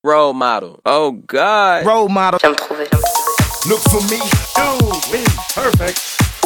Role model. Oh God. Role model. J'aime trouver. Look for me, you be perfect.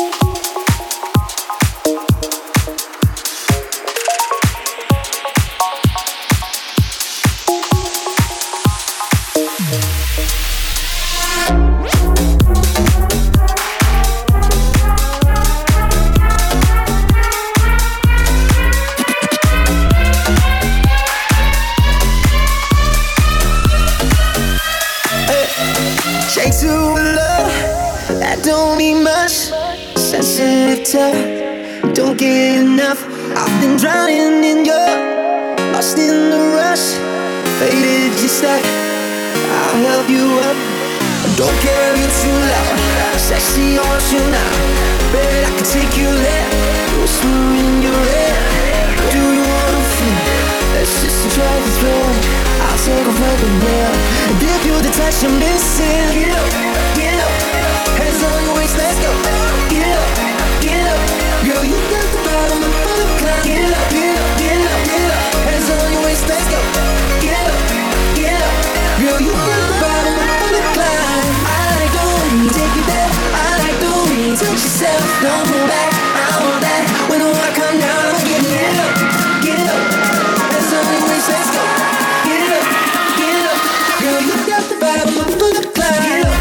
Shake to love, that don't mean much. Sensitive touch, don't get enough. I've been drowning in your, lost in the rush. Faded, you stuck, I'll help you up. Don't care if you're too loud, sexy, I want you now. Bet I can take you there, whisper in your ear. Do you wanna feel? Let's just try to throw. I'll take off like a nail. And if you're the touch I'm missing, get up, get up. Hands on your waist, let's go. Get up, get up. Girl, you got the bottom of the climb. Get up, get up, get up, get up. Hands on your waist, let's go. Get up, get up. Girl, you got the bottom of the climb. I like the way you take it there. I like the way you touch yourself. Don't hold back, I want that. When the water come down, I'ma get up, get up. Hands on your waist, let's go. Get up, get up. Girl, you got the bottom of the climb. Get up.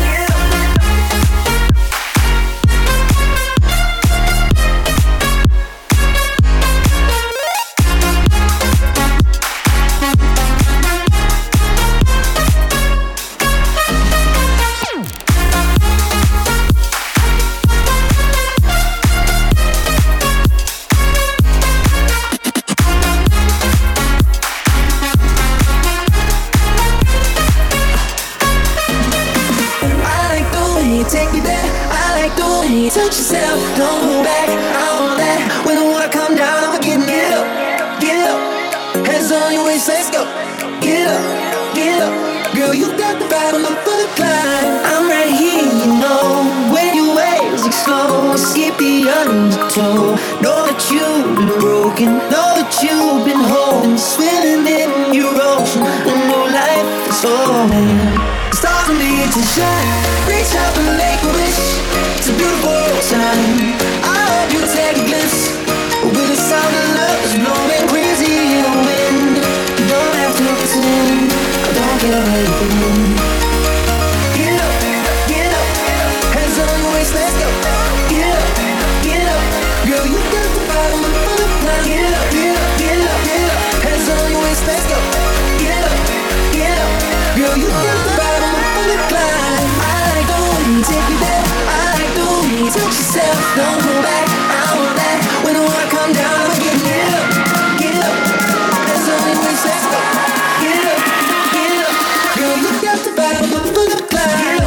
Take me there, I like the way you touch yourself. Don't hold back, I want that. When the water come down, I'ma get up, get up. Hands on your waist, let's go. Get up, get up. Girl, you got the bottom up for the climb. I'm right here, you know. When your waves like slow, skip the undertow. Know that you've been broken, know that you've been holding, swimming in your ocean. And no life is over. Stars will need to shine. Reach out and make a wish. It's a beautiful time. I hope you take a glimpse. With the sound of love is blowing crazy in the wind. You don't have to listen. I don't care what you think. Get up, get up. Hands on your waist, let's go. Get up, get up. Girl, you got the bottom of the climb. Get up, get up, get up, get up. Hands on your waist, let's go. Get up, get up. Girl, you got the bottom of the climb. I like the way you take me there. I like the way you touch yourself. Don't hold back, I want that. When the water come down, I'ma get up, get up. Hands on your waist, let's go. Get up, get up. Girl, you got the bottom of the climb.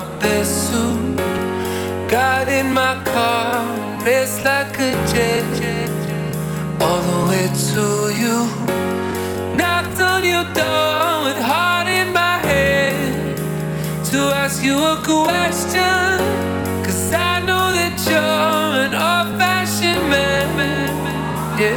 best suit. Got in my car, raced like a jet, all the way to you. Knocked on your door with heart in my head to ask you a question, 'cause I know that you're an old-fashioned man. Yeah.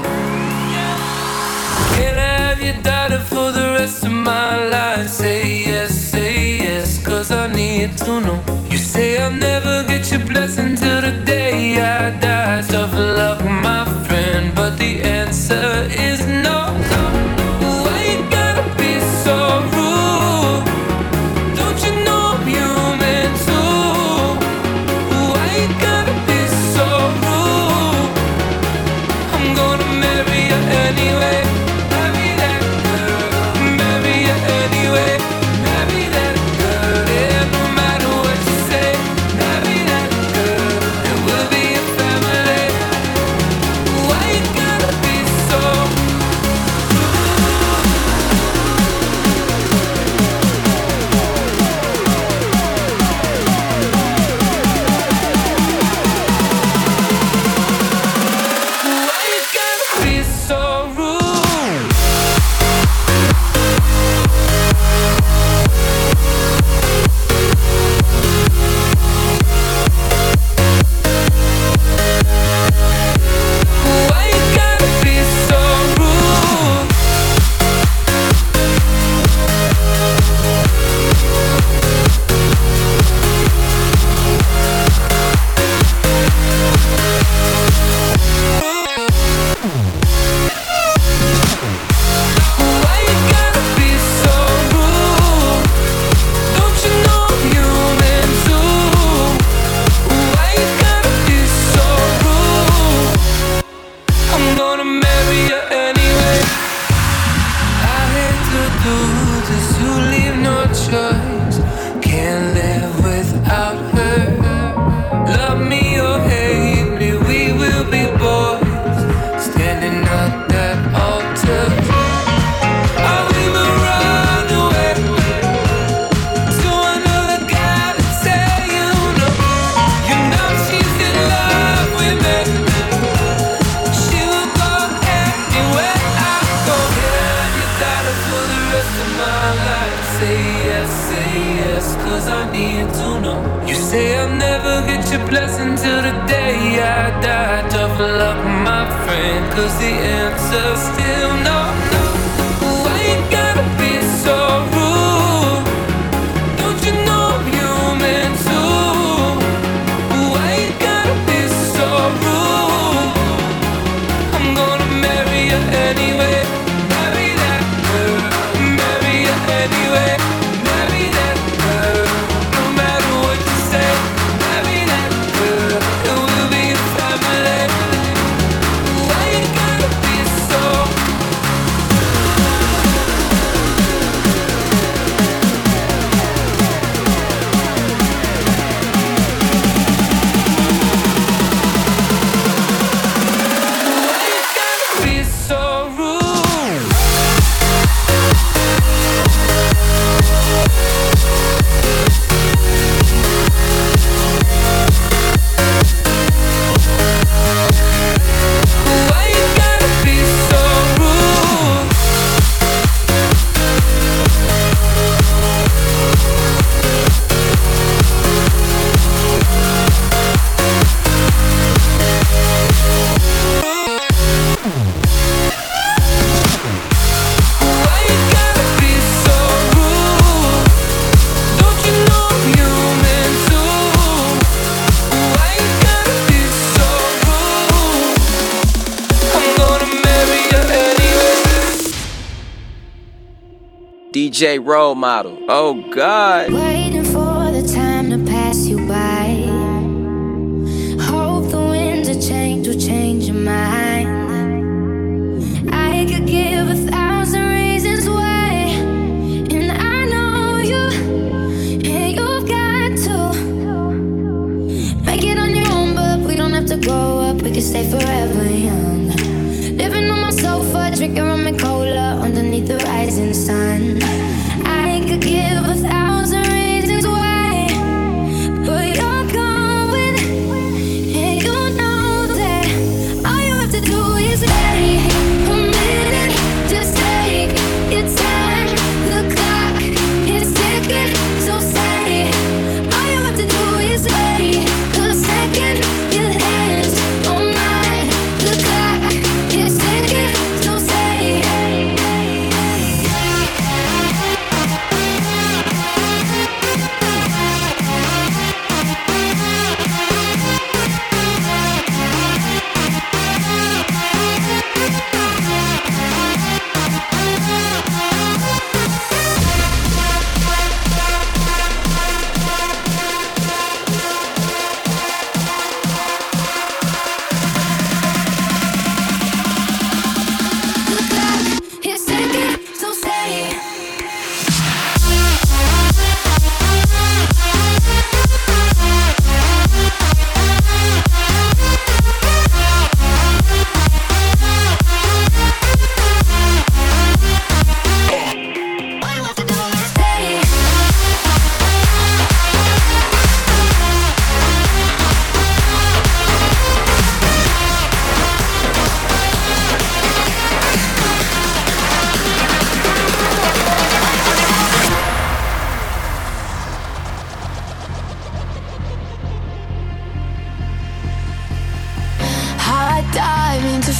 Can I have your daughter for the rest of my life? Say yes, 'cause I need to know. You say I'll never get your blessing till the day I die. Tough luck, my friend, but the answer is no. Why you gotta be so rude? Don't you know I'm human too? Why you gotta be so rude? I'm gonna marry you anyway. Marry that girl. Marry you anyway. Marry that girl. Yeah, no matter what you say. Marry that girl. And we'll be a family. Why you gotta be so Why you gotta be so rude? Why you gotta be so rude? Why you gotta be so rude? Don't you know I'm human too? Why you gotta be so rude? I'm gonna marry you anyway. I hate to do this, you leave no choice. Can't live without her. Love me or hate me, we will be boys standing at that altar. I will run away to another guy to tell you no. You know she's in love with me. She will go anywhere I go. Yeah, you got her for the rest of my life. Say yes, 'cause I need to know. You say I'll never get your blessing till the day I die. Tough luck, my friend, 'cause the answer's still no. Why you gotta be so rude? Don't you know I'm human too? Why you gotta be so rude? I'm gonna marry you anyway. Marry that girl. Marry you anyway. Marry that girl. No matter what you say. Marry that girl. And we'll be a family. Why you gotta be so Why you gotta be so rude? Why you gotta be so rude? Why you gotta be so rude? Don't you know I'm human too? Why you gotta be so rude? I'm gonna marry you anyway. DJ role model. Oh God. Waiting for the time to pass you by. Hope the winds of change will change your mind. I could give 1,000 reasons why, and I know you, and you've got to make it on your own. But we don't have to grow up, we can stay forever young. Living on my sofa, drinking rum and cola underneath the rising sun. I could give 1,000 reasons why,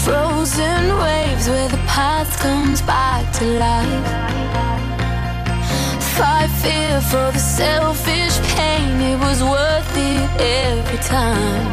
frozen waves where the path comes back to life. Fight fear for the selfish pain, it was worth it every time.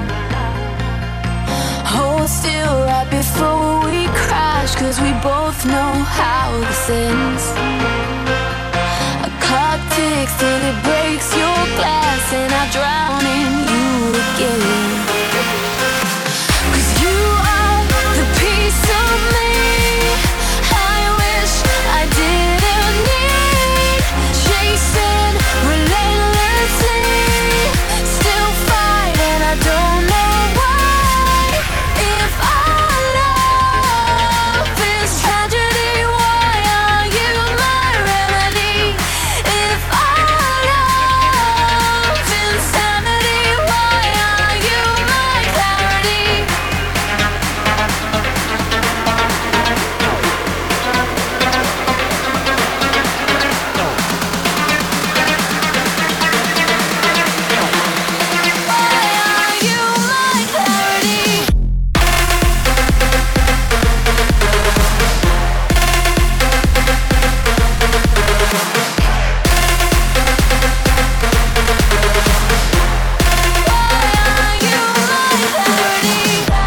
Hold still right before we crash, 'cause we both know how this ends. A clock ticks till it breaks your glass, and I drown in you again. 'Cause you are the piece of me I wish I didn't need. Chasing relentlessly, still fight and I don't know why. If our love is tragedy, why are you my remedy? If our love is insanity, why are you my clarity? Why are you my clarity? Why are you my clarity?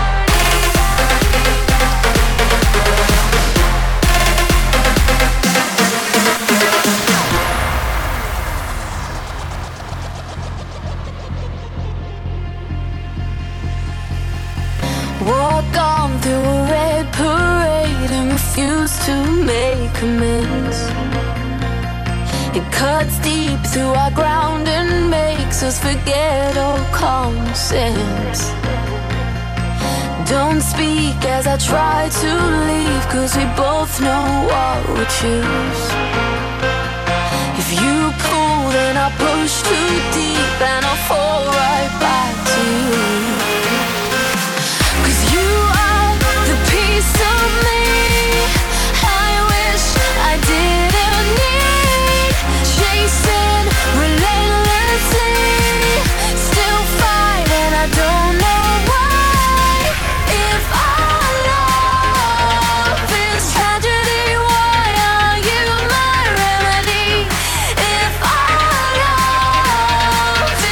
Walk on through a red parade and refuse to make amends. It cuts deep through our ground and makes us forget all common sense. Don't speak as I try to leave, 'cause we both know what we choose. If you pull, then I push too deep and I'll fall right back to you. 'Cause you are the piece of me I wish I didn't need. Chasing relentlessly, still fight and I don't know why. If our love is tragedy, why are you my remedy? If our love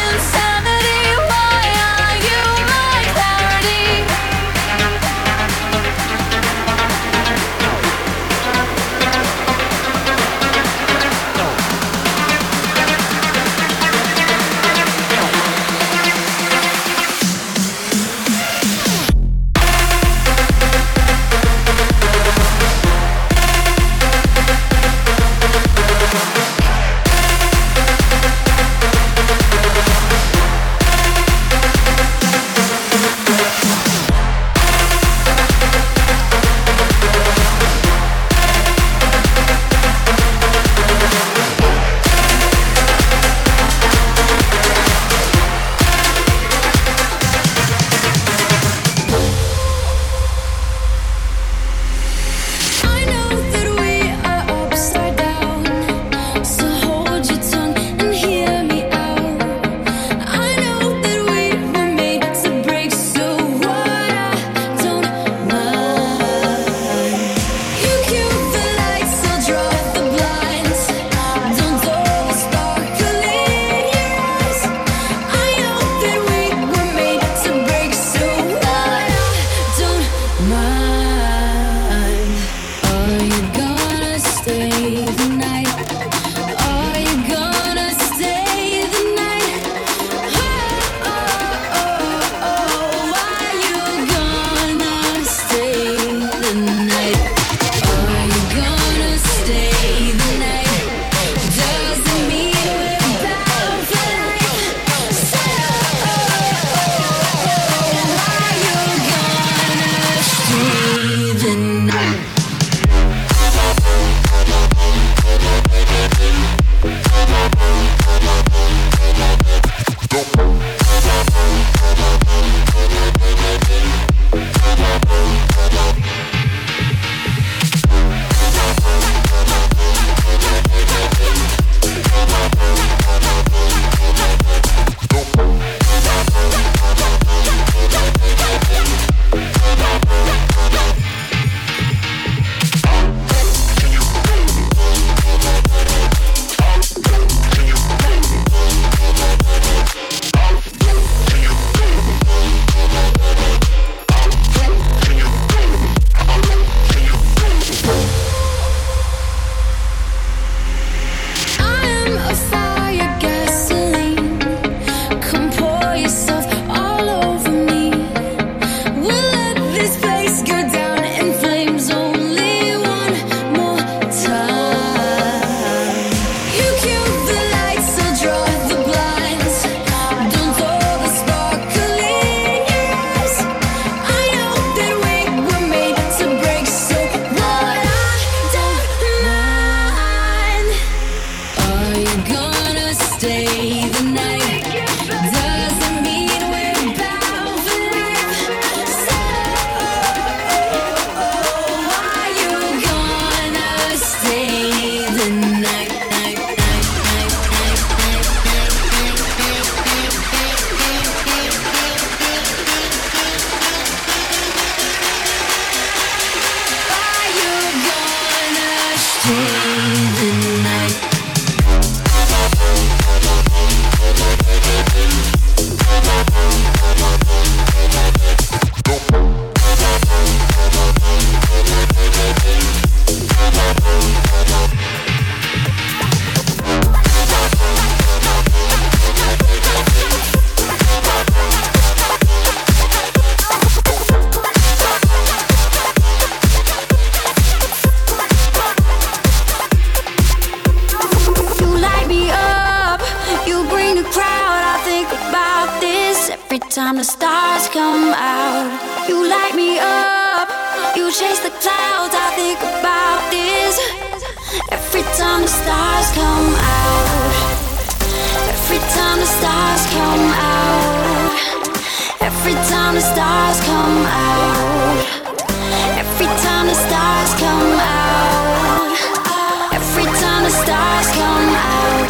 time the stars come out, you light me up, you chase the clouds. I think about this every time the stars come out. Every time the stars come out. Every time the stars come out. Every time the stars come out. Every time the stars come out.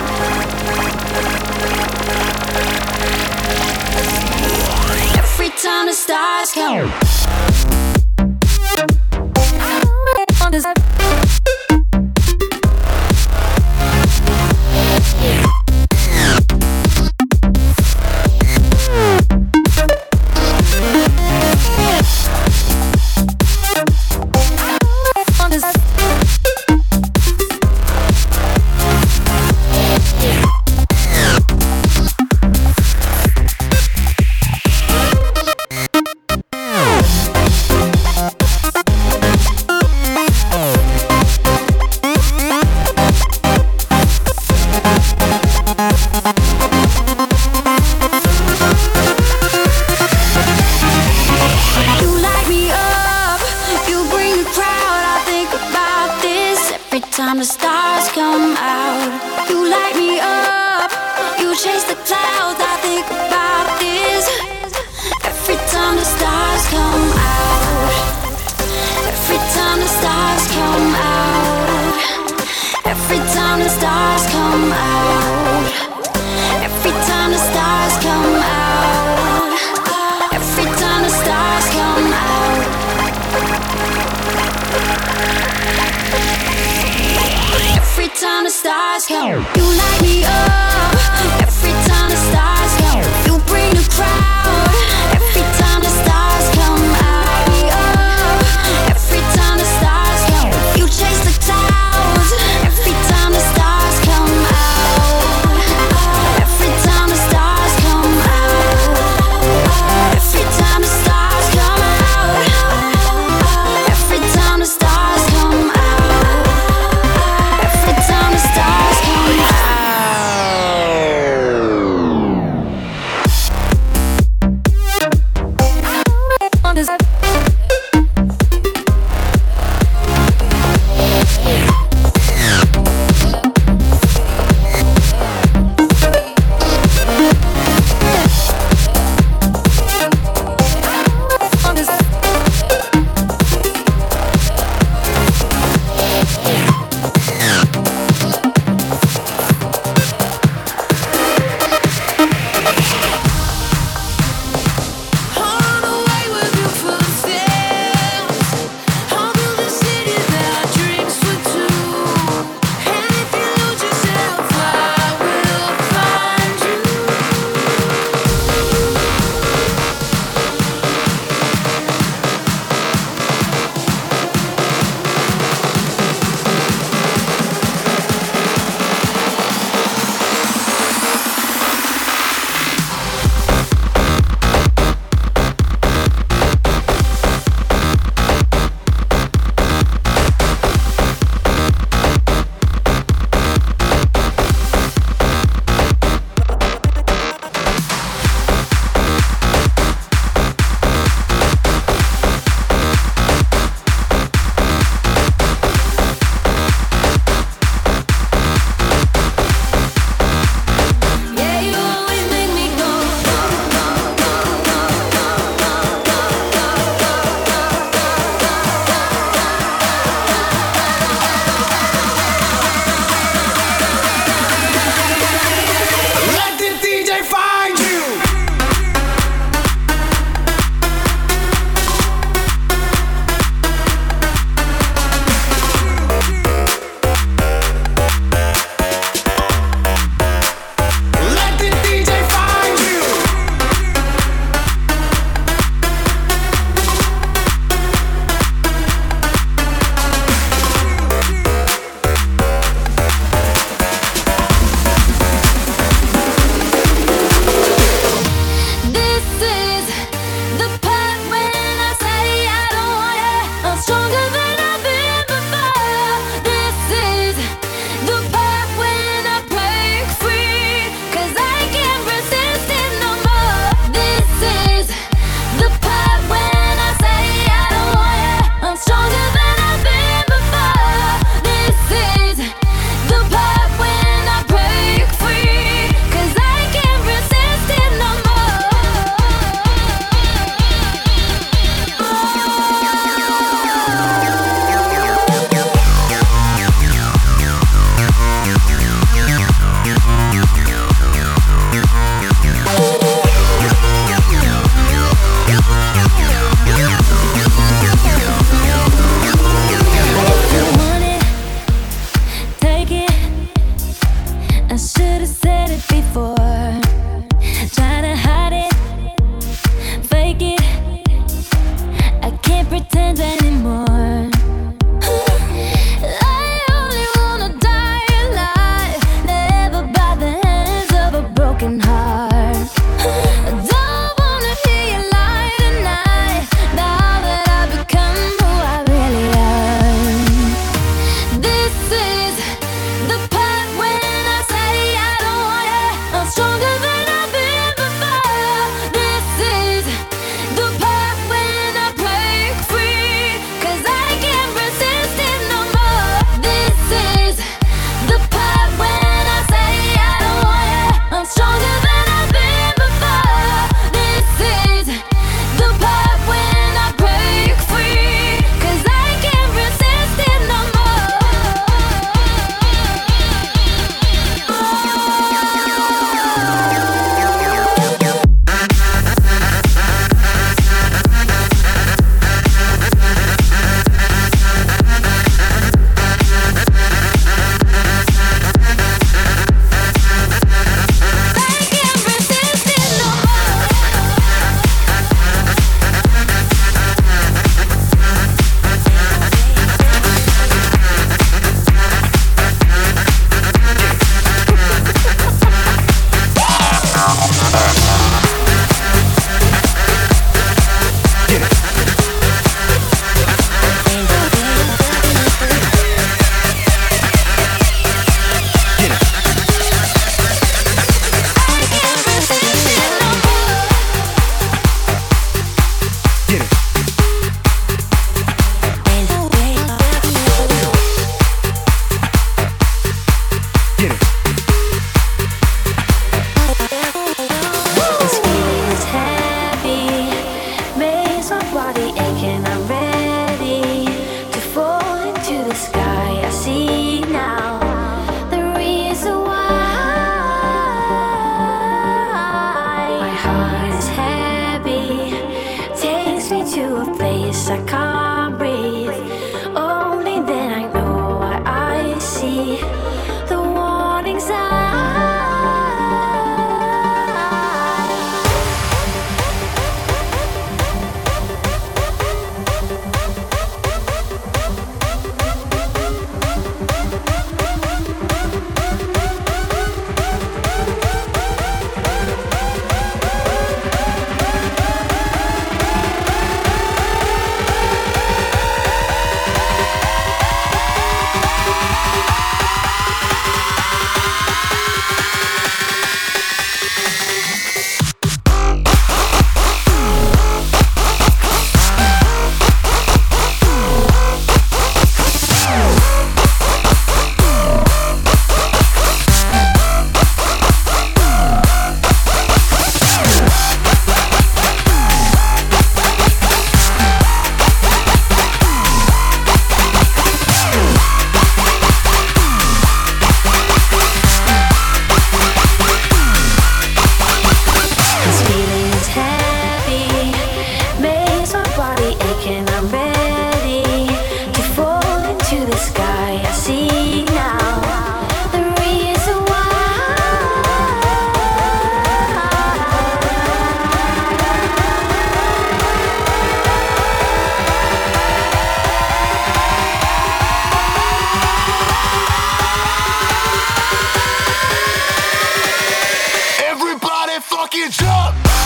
Every time the stars come out.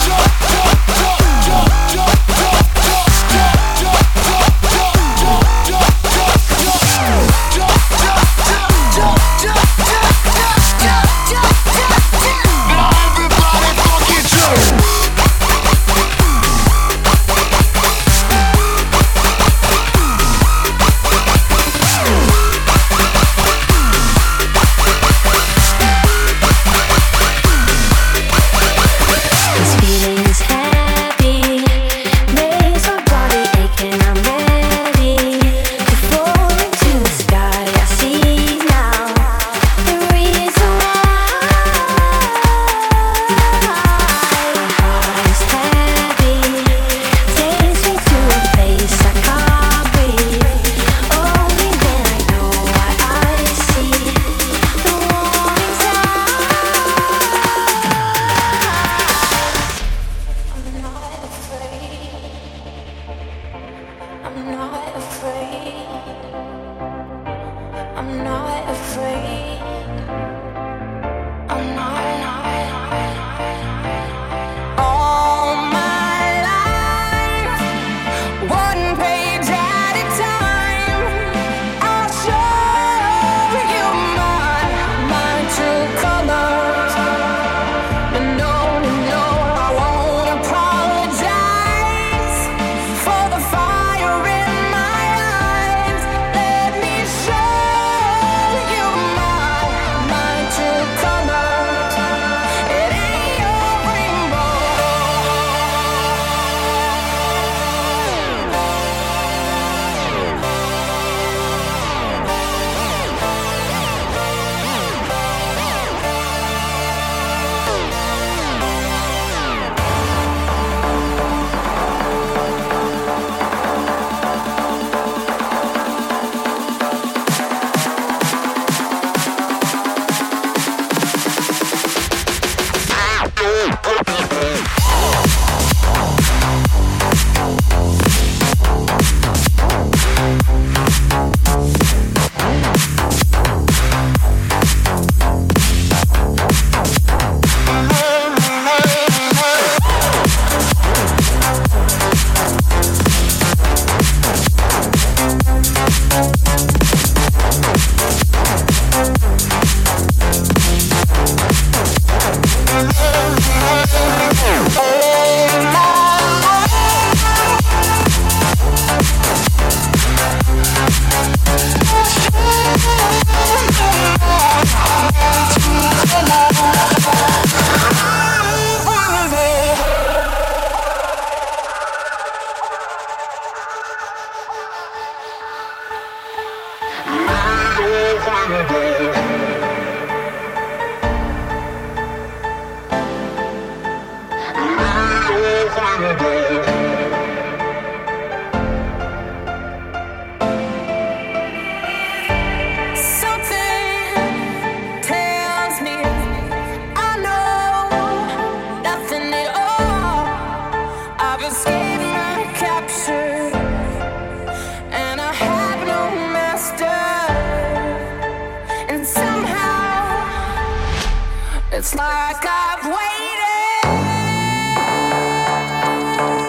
It's like I've waited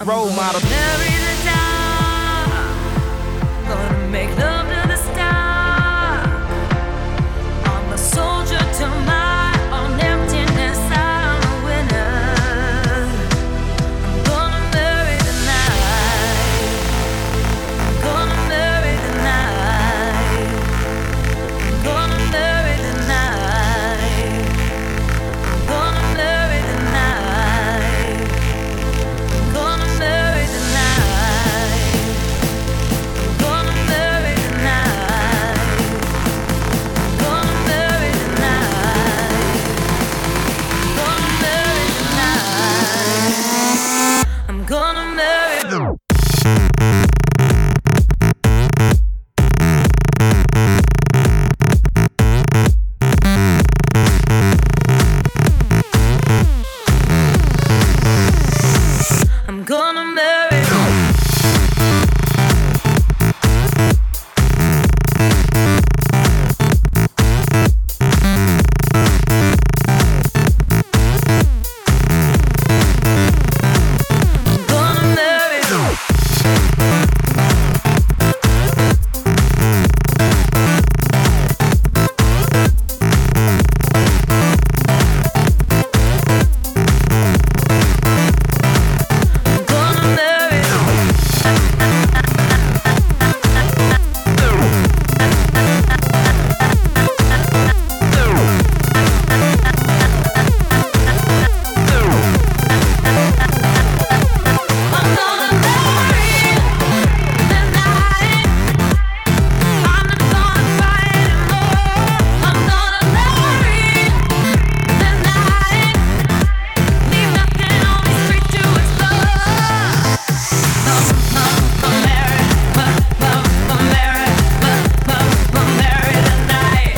role model. Marry the dark, gonna make love to the star. I'm a soldier to my own emptiness. I'm a winner. I'm gonna marry the night. I'm gonna marry the night. I'm gonna marry the night. I'm gonna marry the night. Gonna marry the night. Gonna marry the night. Gonna marry the night. Gonna marry the night. I'm gonna marry the I'm gonna marry I'm gonna marry I'm gonna marry I'm gonna marry the night. I'm not gonna fight anymore. I'm gonna marry the night. Leave nothing on the street to explore. Marry the night.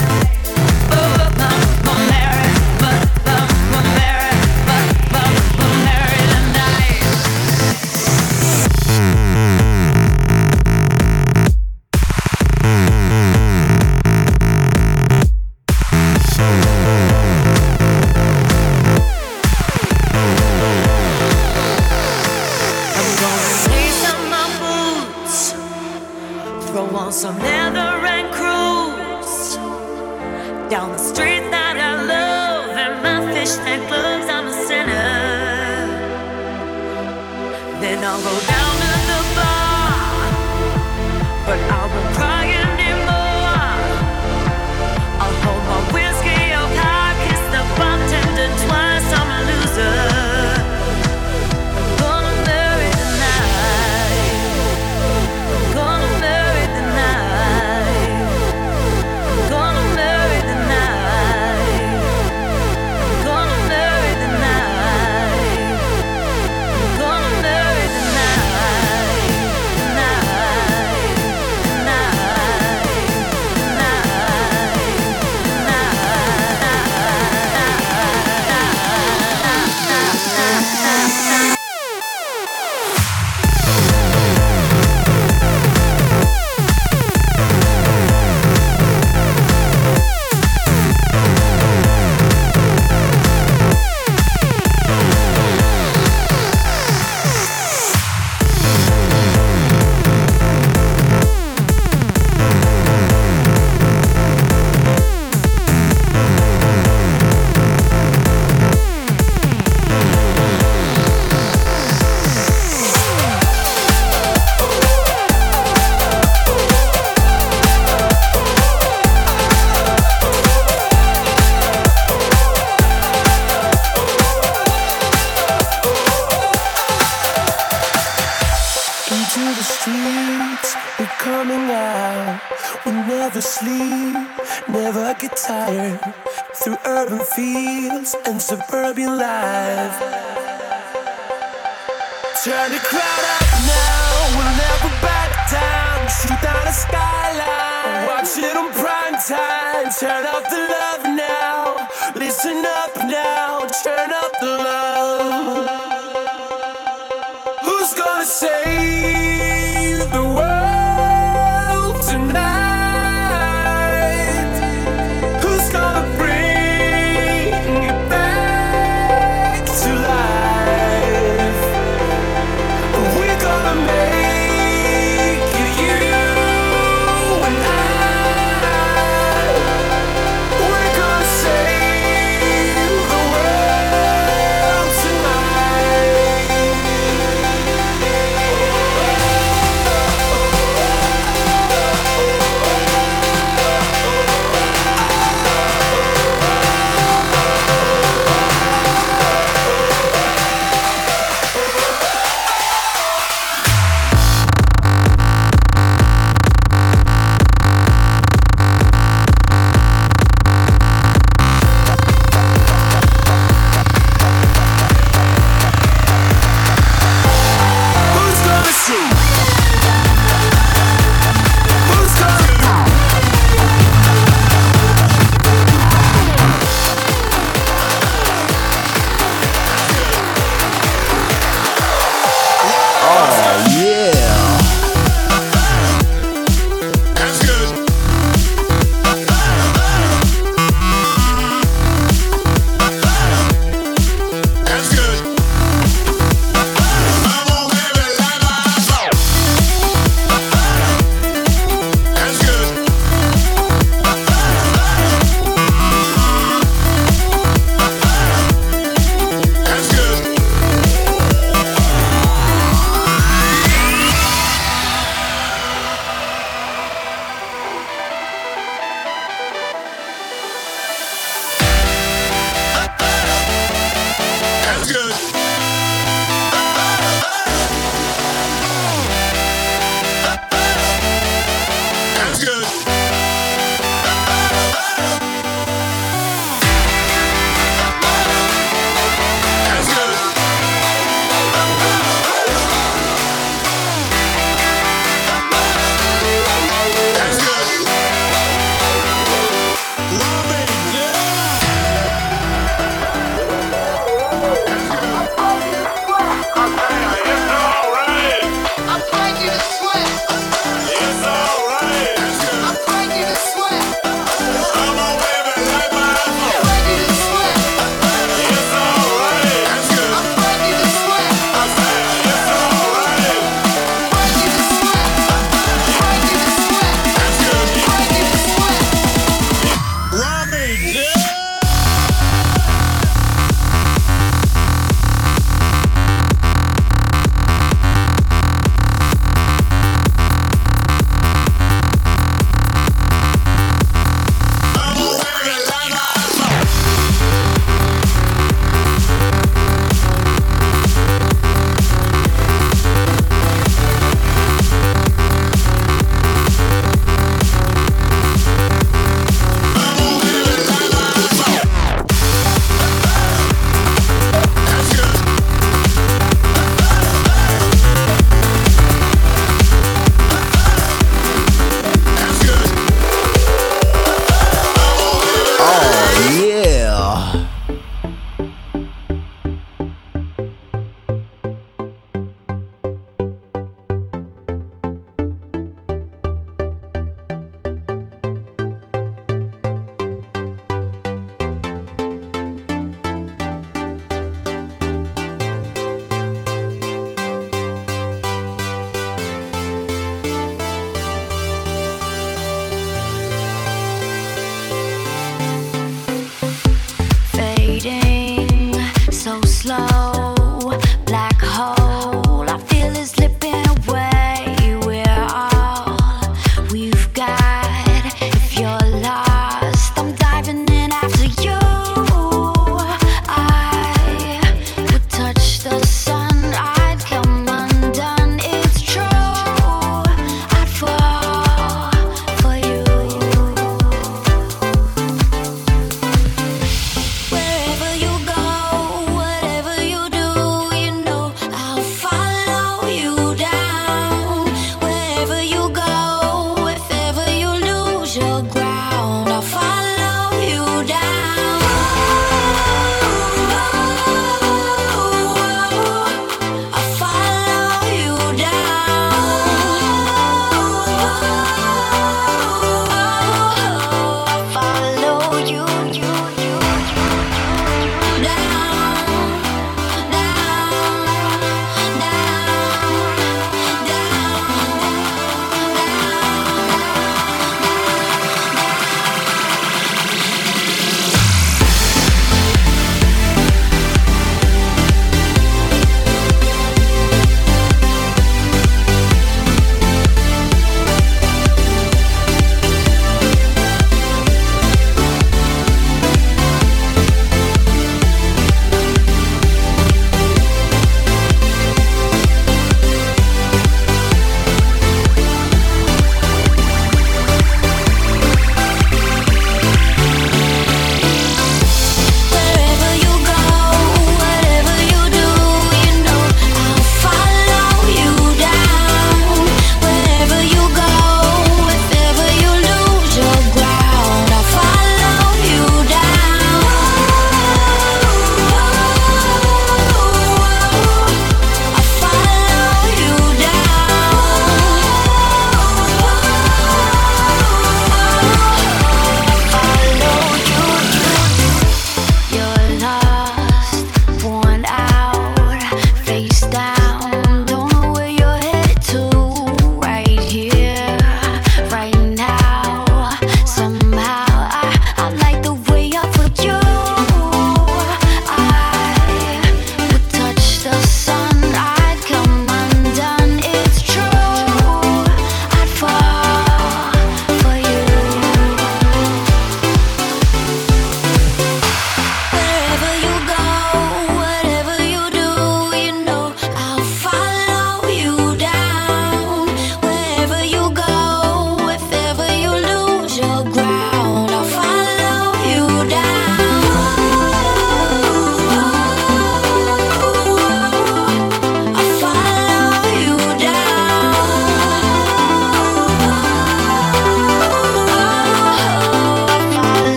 Marry the night. I'm gonna lace up my boots, throw on some leather and cruise down the street that I love in my fishnet gloves. I'm a sinner. Then I'll go down to the bar, but I won't cry anymore. I'll hold my whiskey up high, kiss the bartender twice. I'm a loser. Gonna marry the night. Gonna marry the night. Gonna marry the night. Gonna marry the night. Gonna marry the night. never sleep, never get tired. Through urban fields and suburban life. Turn the crowd up now, we'll never back down. Shoot down the skyline, watch it on prime time. Turn up the love now, listen up now. Turn up the love. Who's gonna save the world tonight? Who's gonna bring it back to life?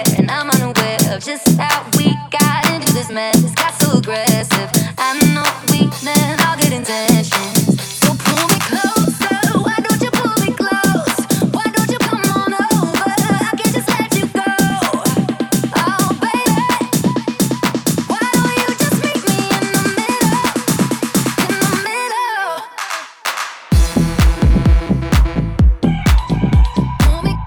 and I'm unaware of just how we got into this mess. It's got so aggressive. I know we meant all good intentions. So pull me closer. Why don't you pull me close? Why don't you come on over? I can't just let you go. Oh baby, why don't you just meet me in the middle? In the middle. Pull me.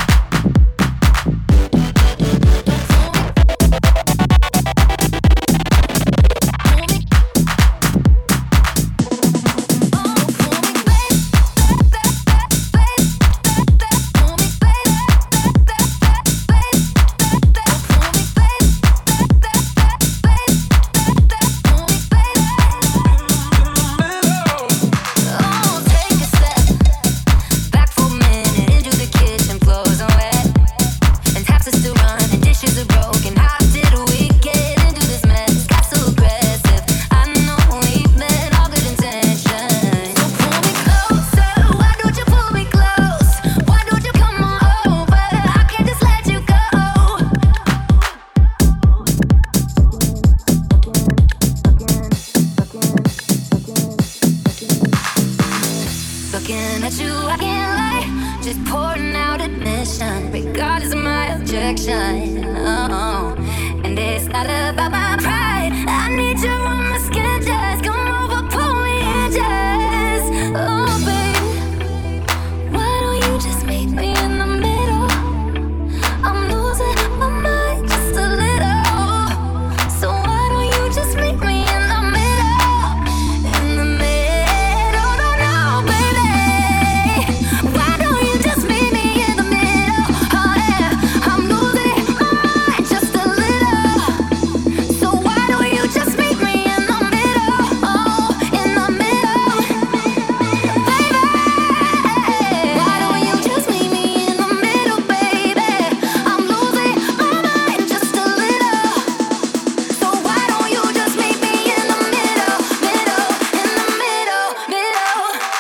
Looking at you, I can't lie. Just pouring out admission, regardless of my objection. Oh, and it's not about my pride. I need you on my skin, just come over, pull me in, just. Oh, baby, why don't you just meet me in the middle? I'm losing my mind just a little. So why don't you just meet me in the middle? In the middle, no, no, baby. Why don't you just meet me in the middle? Oh yeah, I'm losing my mind just a little. So why don't you just meet me in the middle? Oh, in the middle, baby. Why don't you just meet me in the middle, baby? I'm losing my mind just a little. So why don't you just meet me in the middle, middle, in the middle, middle?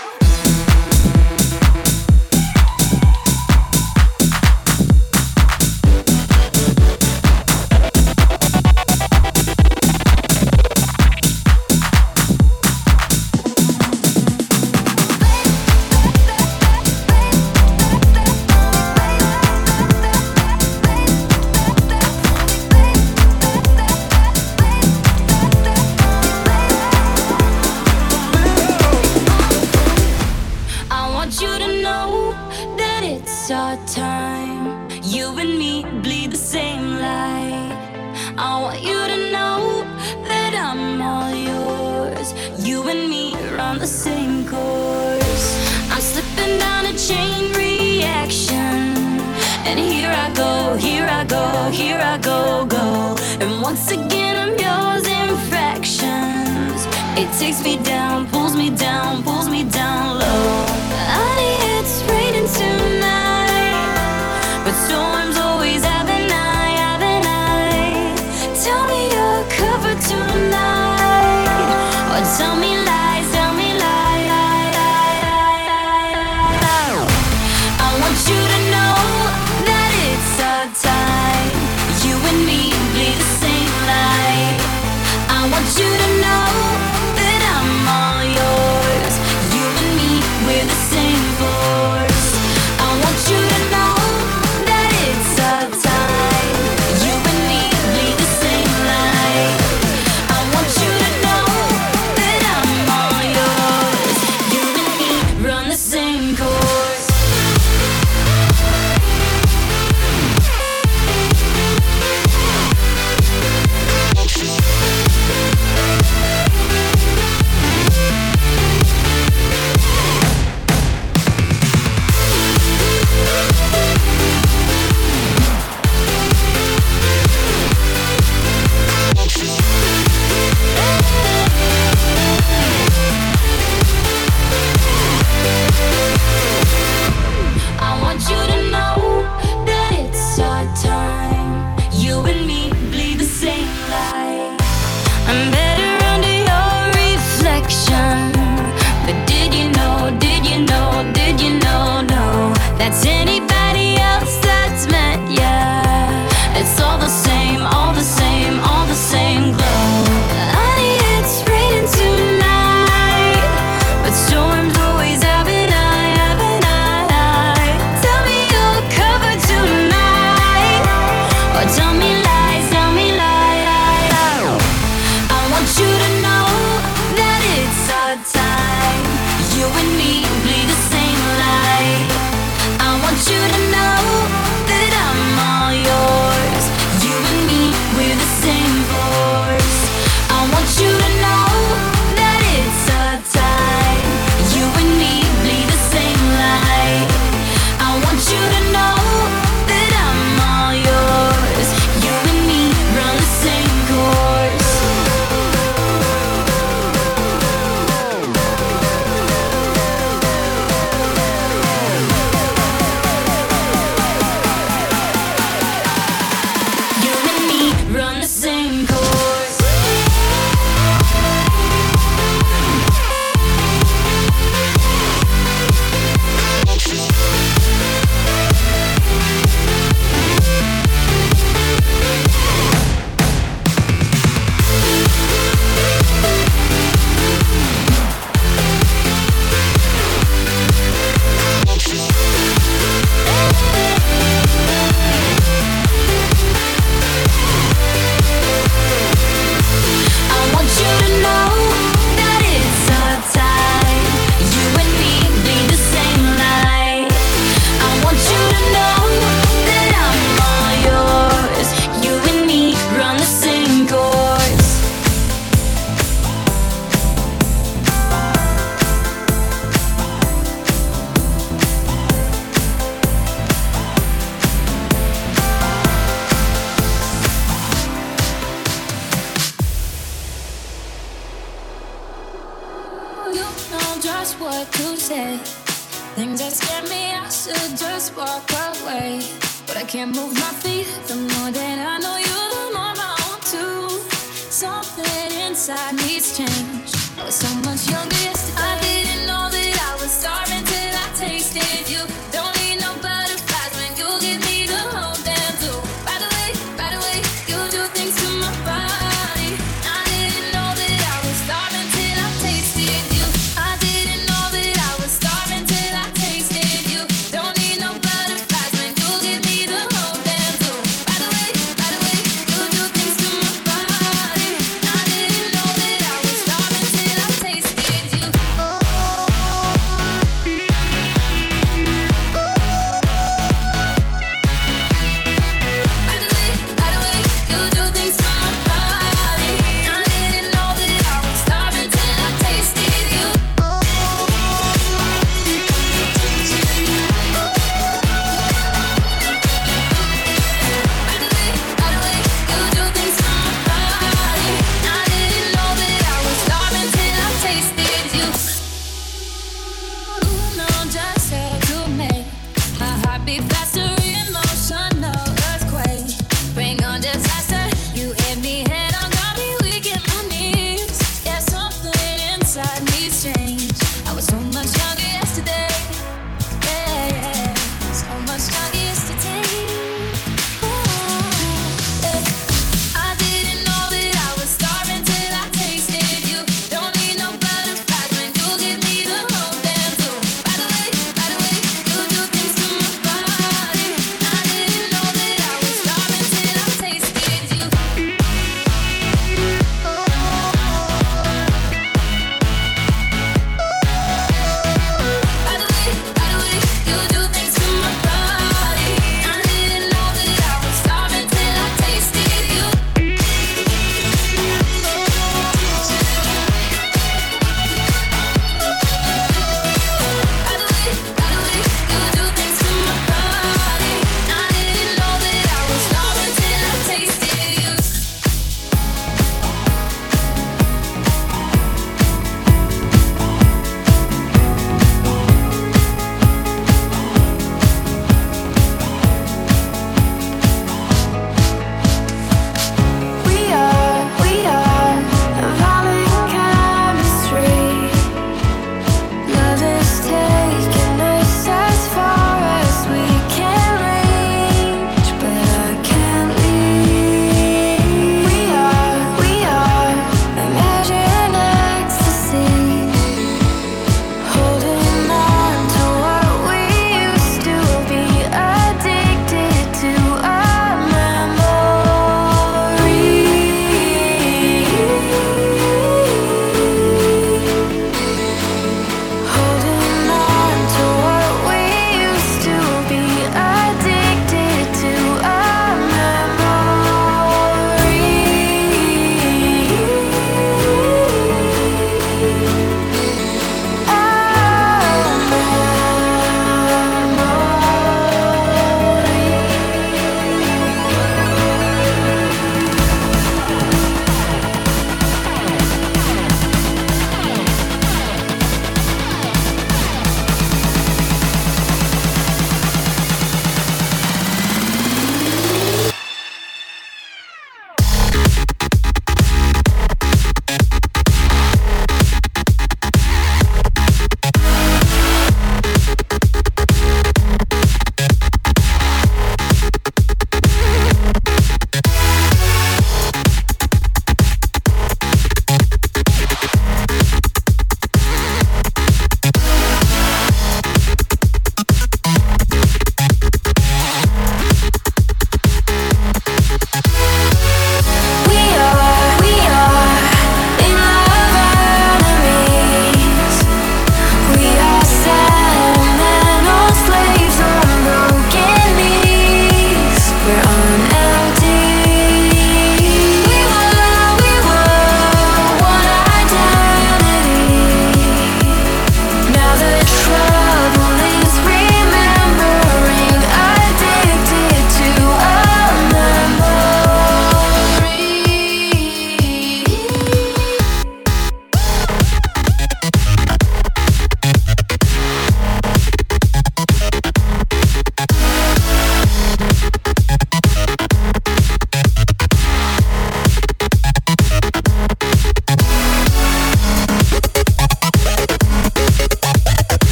I want you to know that it's our time. You and me bleed the same light. I want you to know that I'm all yours. You and me are on the same course. I'm slipping down a chain reaction. And here I go, here I go, here I go, go. And once again I'm yours in fractions. It takes me down, pulls me down, pulls me down low. Honey, it's raining tonight, but storms always have an eye, have an eye. Tell me you're covered tonight, or tell me lies, tell me lies. I want you to know that it's our time. You and me bleed the same light. I want you to know that I'm all yours. You and me, we're the say things that scare me. I should just walk away, but I can't move my feet. The more that I know you, the more I want to. Something inside needs change. I was so much younger yesterday. I didn't know that I was starving till I tasted you. Don't need no butterflies when you give me the whole damn zoo. By the way, you do things to my body. I didn't know that I was starving till I tasted you. I didn't know that I was starving till I tasted you. Don't need no butterflies when you give me the whole damn zoo. By the way, you do things to my body. I didn't know that I was starving.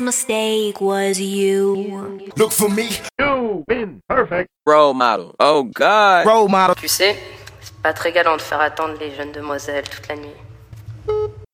mistake was you. Look for me. You've been perfect. Role model. Oh God. Role model. Tu sais, c'est pas très galant de faire attendre les jeunes demoiselles toute la nuit.